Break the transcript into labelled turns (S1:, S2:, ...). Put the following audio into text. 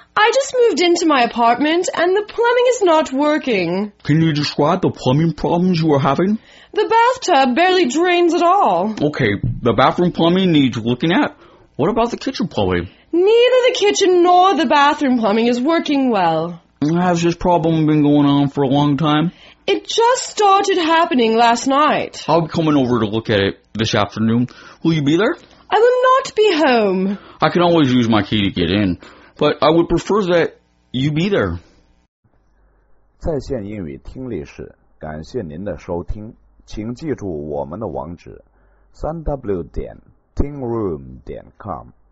S1: I just moved into my apartment and the plumbing is not working.
S2: Can you describe the plumbing problems you are having?
S1: The bathtub barely drains at all.
S2: Okay, the bathroom plumbing needs looking at. What about the kitchen plumbing?
S1: Neither the kitchen nor the bathroom plumbing is working well.
S2: Has this problem been going on for a long time?
S1: It just started happening last night.
S2: I'll be coming over to look at it this afternoon. Will you be there?
S1: I will not be home.
S2: I can always use my key to get in, but I would prefer that you be there.
S3: 在线英语听力室，感谢您的收听，请记住我们的网址：3w.tingroom.com。